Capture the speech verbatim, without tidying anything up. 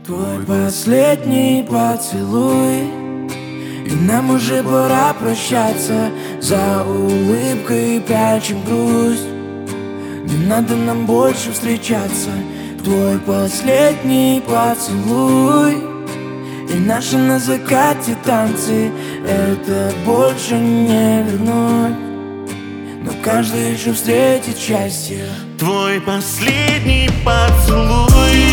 Твой последний поцелуй, и нам уже пора прощаться. За улыбкой прячем грусть, не надо нам больше встречаться. Твой последний поцелуй и наши на закате танцы, это больше не вернуть, но каждый еще встретит счастье. Твой последний поцелуй